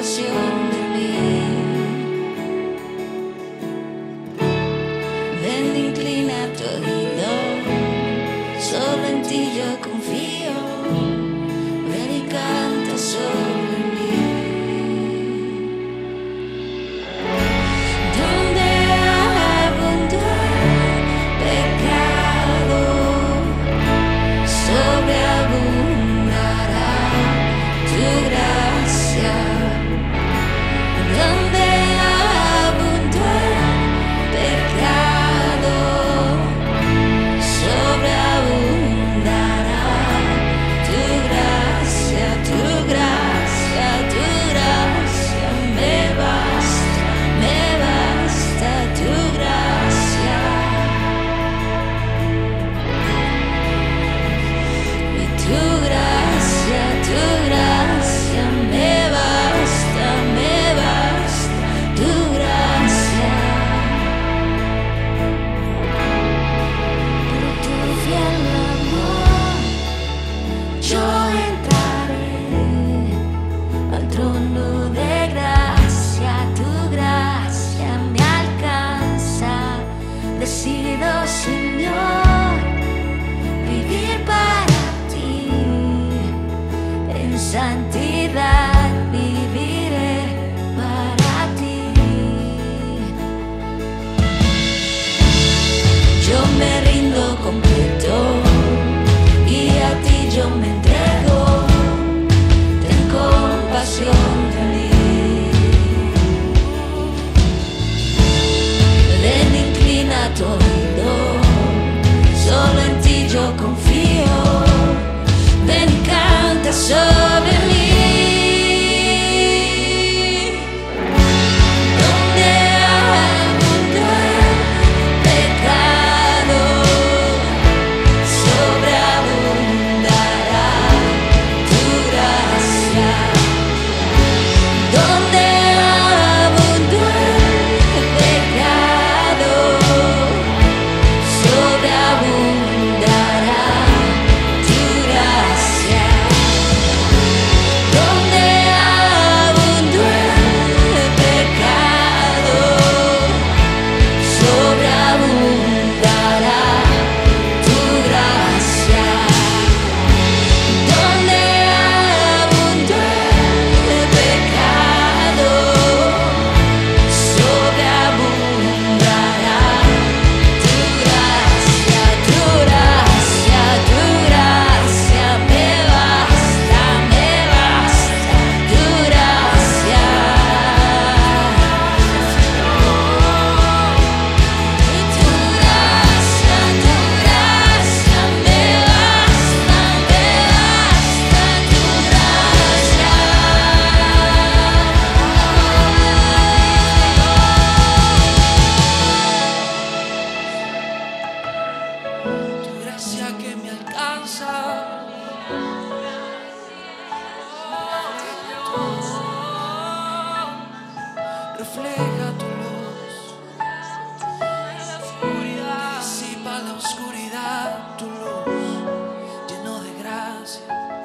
compasión de mí. Ven, inclina tu oído, solo en ti yo confío. Ven y canta sobre mí. Donde abundó el pecado, sobreabundará tu gracia. Donde abundó el pecado, sobreabundará tu gracia, tu gracia, tu gracia. Me basta tu gracia. Y tu gracia, me basta tu gracia. Por tu fiel amor yo entraré al trono de gracia. Tu gracia me alcanza. Decido, Señor, vivir para ti. En santidad viviré para ti. Yo me rindo completo y a ti yo me entrego. Ten compasión de mí. Ven, inclina tu oído, solo en ti yo confío. Ven, canta sobre mí. Donde abundó el pecado, sobreabundará tu gracia. Donde abundó el pecado, sobreabundará tu gracia. Donde abundó el pecado, sobreabundará tu gracia. Donde abundó el pecado, sobreabundará tu gracia, tu gracia, tu gracia. Me basta tu gracia. Tu gracia, me basta tu gracia. Tu gracia que me alcanza. Refleja tu luz, disipa la oscuridad. Tu luz lleno de gracia.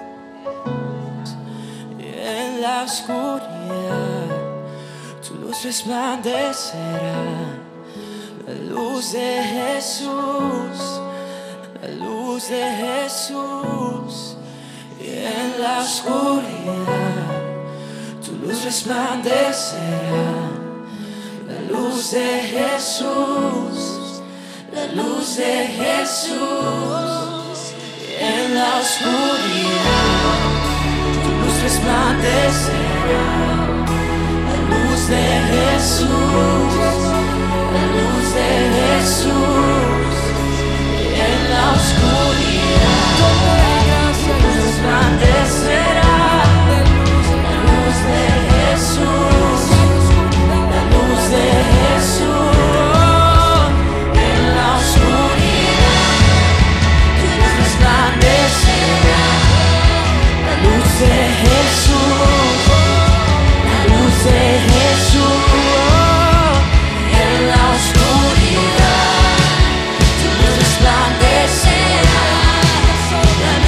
En la oscuridad tu luz resplandecerá. La luz de Jesús, la luz de Jesús. Y en la oscuridad tu luz resplandecerá. La luz de Jesús, la luz de Jesús. Y en la oscuridad tu luz resplandecerá. La luz de Jesús, la luz de Jesús. Y en la oscuridad tu luz resplandecerá. La luz de Jesús, la luz de Jesús. En la oscuridad tu luz resplandecerá. La luz de Jesús, la luz de Jesús. En la oscuridad tu luz resplandecerá. La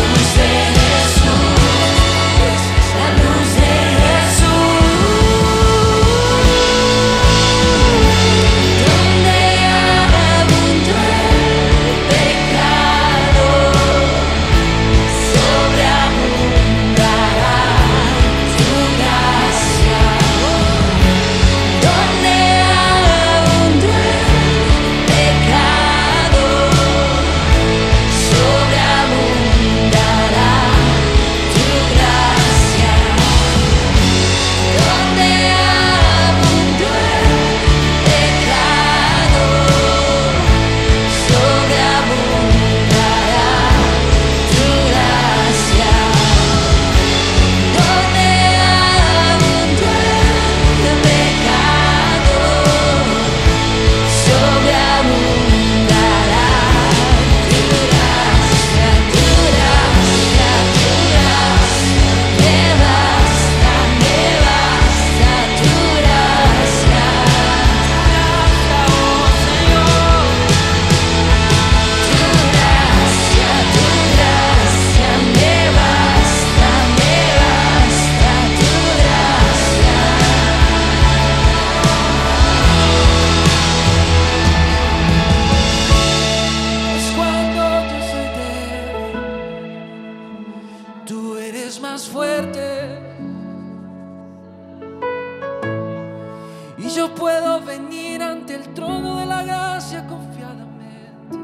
Tú eres más fuerte y yo puedo venir ante el trono de la gracia confiadamente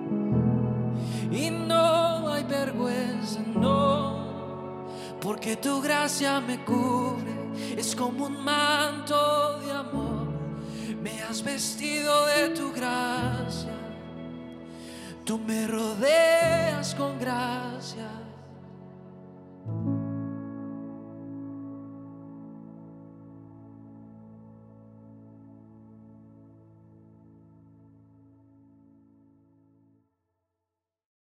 y no hay vergüenza, no, porque tu gracia me cubre, es como un manto de amor, me has vestido de tu gracia, tú me rodeas con gracia.